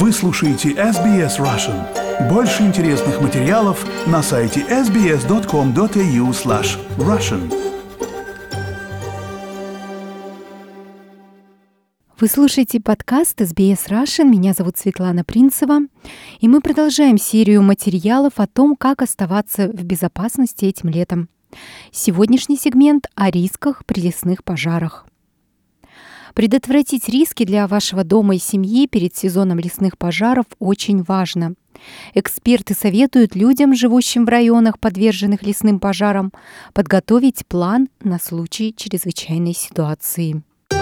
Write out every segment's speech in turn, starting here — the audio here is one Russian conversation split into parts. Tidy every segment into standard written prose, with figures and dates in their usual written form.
Вы слушаете SBS Russian. Больше интересных материалов на сайте sbs.com.au/russian. Вы слушаете подкаст SBS Russian. Меня зовут Светлана Принцева. И мы продолжаем серию материалов о том, как оставаться в безопасности этим летом. Сегодняшний сегмент о рисках при лесных пожарах. Предотвратить риски для вашего дома и семьи перед сезоном лесных пожаров очень важно. Эксперты советуют людям, живущим в районах, подверженных лесным пожарам, подготовить план на случай чрезвычайной ситуации.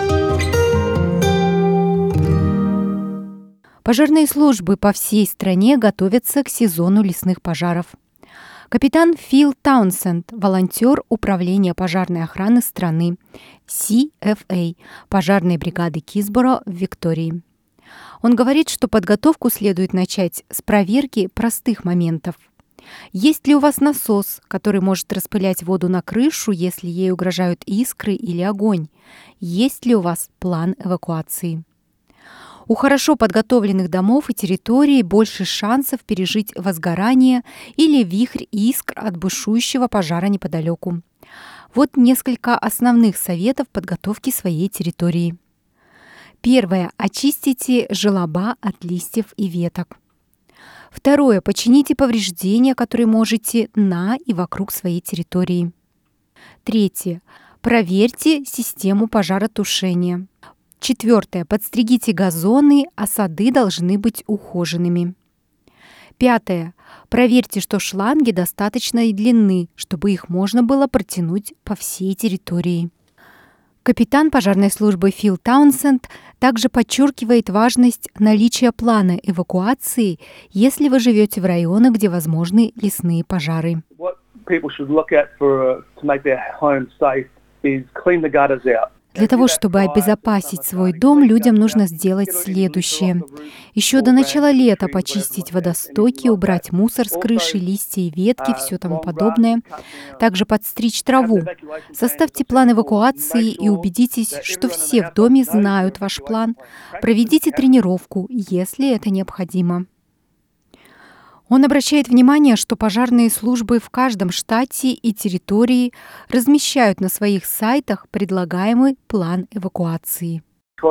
Пожарные службы по всей стране готовятся к сезону лесных пожаров. Капитан Фил Таунсенд, волонтер Управления пожарной охраны страны CFA, пожарной бригады Кисборо в Виктории. Он говорит, что подготовку следует начать с проверки простых моментов. Есть ли у вас насос, который может распылять воду на крышу, если ей угрожают искры или огонь? Есть ли у вас план эвакуации? У хорошо подготовленных домов и территорий больше шансов пережить возгорание или вихрь искр от бушующего пожара неподалеку. Вот несколько основных советов подготовки своей территории. Первое. Очистите желоба от листьев и веток. Второе. Почините повреждения, которые можете на и вокруг своей территории. Третье. Проверьте систему пожаротушения. Четвертое. Подстригите газоны, а сады должны быть ухоженными. Пятое. Проверьте, что шланги достаточной длины, чтобы их можно было протянуть по всей территории. Капитан пожарной службы Фил Таунсенд также подчеркивает важность наличия плана эвакуации, если вы живете в районах, где возможны лесные пожары. Для того, чтобы обезопасить свой дом, людям нужно сделать следующее. Еще до начала лета почистить водостоки, убрать мусор с крыши, листья и ветки, все тому подобное. Также подстричь траву. Составьте план эвакуации и убедитесь, что все в доме знают ваш план. Проведите тренировку, если это необходимо. Он обращает внимание, что пожарные службы в каждом штате и территории размещают на своих сайтах предлагаемый план эвакуации.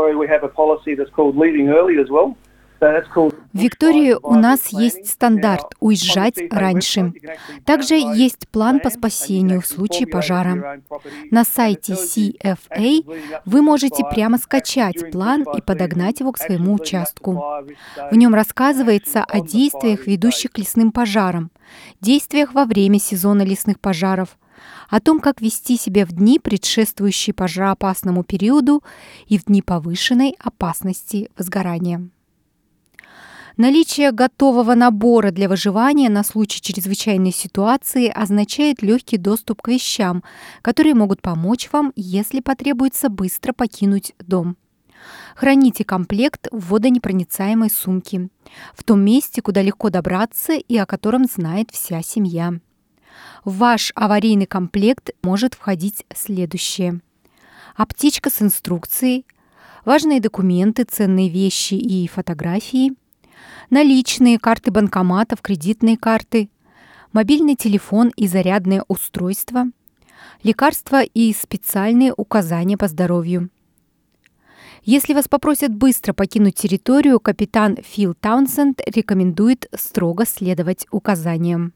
В Виктории у нас есть стандарт «Уезжать раньше». Также есть план по спасению в случае пожара. На сайте CFA вы можете прямо скачать план и подогнать его к своему участку. В нем рассказывается о действиях, ведущих к лесным пожарам, действиях во время сезона лесных пожаров, о том, как вести себя в дни, предшествующие пожароопасному периоду, и в дни повышенной опасности возгорания. Наличие готового набора для выживания на случай чрезвычайной ситуации означает легкий доступ к вещам, которые могут помочь вам, если потребуется быстро покинуть дом. Храните комплект в водонепроницаемой сумке, в том месте, куда легко добраться и о котором знает вся семья. В ваш аварийный комплект может входить следующее: аптечка с инструкцией, важные документы, ценные вещи и фотографии, наличные, карты банкоматов, кредитные карты, мобильный телефон и зарядное устройство, лекарства и специальные указания по здоровью. Если вас попросят быстро покинуть территорию, капитан Фил Таунсенд рекомендует строго следовать указаниям.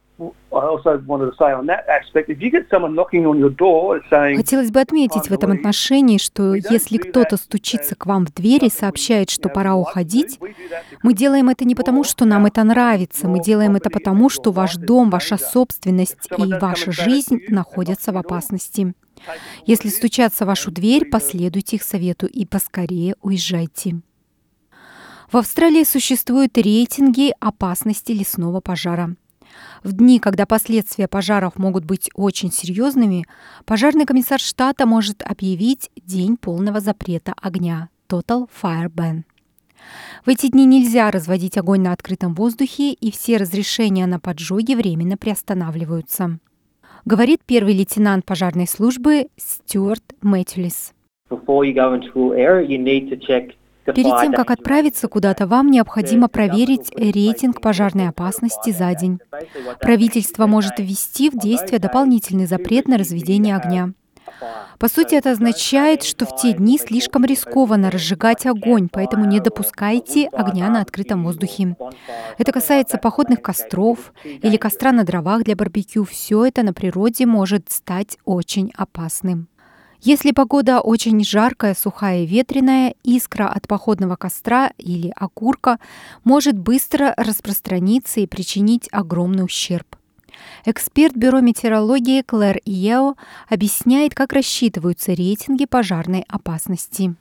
Хотелось бы отметить в этом отношении, что если кто-то стучится к вам в дверь и сообщает, что пора уходить, мы делаем это не потому, что нам это нравится, мы делаем это потому, что ваш дом, ваша собственность и ваша жизнь находятся в опасности. Если стучатся в вашу дверь, последуйте их совету и поскорее уезжайте. В Австралии существуют рейтинги опасности лесного пожара. В дни, когда последствия пожаров могут быть очень серьезными, пожарный комиссар штата может объявить день полного запрета огня – Total Fire Ban. В эти дни нельзя разводить огонь на открытом воздухе, и все разрешения на поджоги временно приостанавливаются, говорит первый лейтенант пожарной службы Стюарт Мэтьюлис. Перед тем, как отправиться куда-то, вам необходимо проверить рейтинг пожарной опасности за день. Правительство может ввести в действие дополнительный запрет на разведение огня. По сути, это означает, что в те дни слишком рискованно разжигать огонь, поэтому не допускайте огня на открытом воздухе. Это касается походных костров или костра на дровах для барбекю. Все это на природе может стать очень опасным. Если погода очень жаркая, сухая и ветреная, искра от походного костра или окурка может быстро распространиться и причинить огромный ущерб. Эксперт Бюро метеорологии Клэр Иео объясняет, как рассчитываются рейтинги пожарной опасности.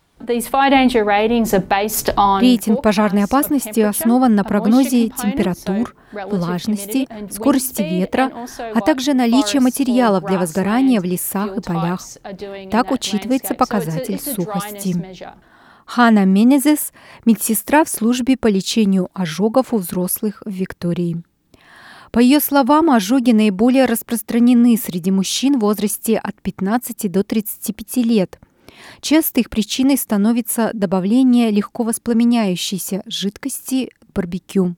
Рейтинг пожарной опасности основан на прогнозе температур, влажности, скорости ветра, а также наличия материалов для возгорания в лесах и полях. Так учитывается показатель сухости. Ханна Менезес – медсестра в службе по лечению ожогов у взрослых в Виктории. По ее словам, ожоги наиболее распространены среди мужчин в возрасте от 15 до 35 лет. Часто их причиной становится добавление легко воспламеняющейся жидкости в барбекю.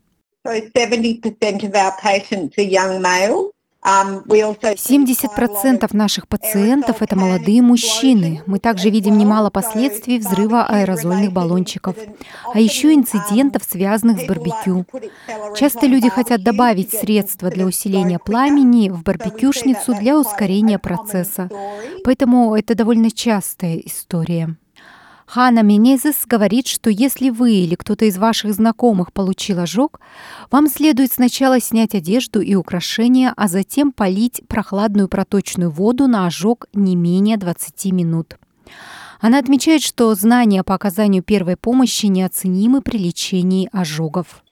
70% наших пациентов – это молодые мужчины. Мы также видим немало последствий взрыва аэрозольных баллончиков, а еще инцидентов, связанных с барбекю. Часто люди хотят добавить средства для усиления пламени в барбекюшницу для ускорения процесса. Поэтому это довольно частая история. Ханна Менезес говорит, что если вы или кто-то из ваших знакомых получил ожог, вам следует сначала снять одежду и украшения, а затем полить прохладную проточную воду на ожог не менее 20 минут. Она отмечает, что знания по оказанию первой помощи неоценимы при лечении ожогов.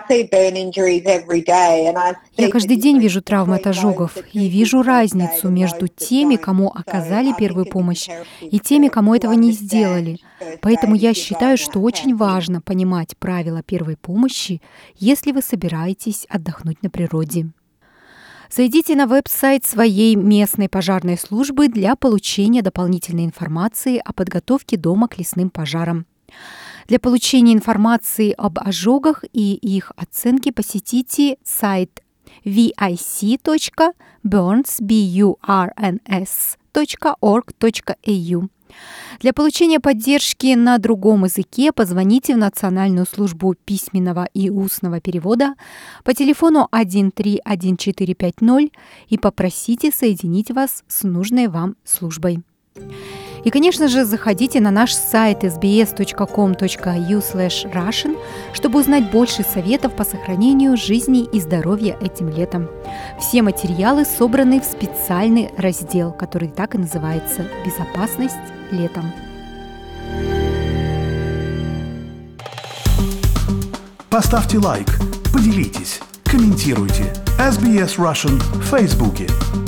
Я каждый день вижу травмы от ожогов и вижу разницу между теми, кому оказали первую помощь, и теми, кому этого не сделали. Поэтому я считаю, что очень важно понимать правила первой помощи, если вы собираетесь отдохнуть на природе. Зайдите на веб-сайт своей местной пожарной службы для получения дополнительной информации о подготовке дома к лесным пожарам. Для получения информации об ожогах и их оценки посетите сайт vic.burns.org.au. Для получения поддержки на другом языке позвоните в Национальную службу письменного и устного перевода по телефону 131450 и попросите соединить вас с нужной вам службой. И, конечно же, заходите на наш сайт sbs.com.au/russian, чтобы узнать больше советов по сохранению жизни и здоровья этим летом. Все материалы собраны в специальный раздел, который так и называется «Безопасность летом». Поставьте лайк, поделитесь, комментируйте. SBS Russian в Фейсбуке.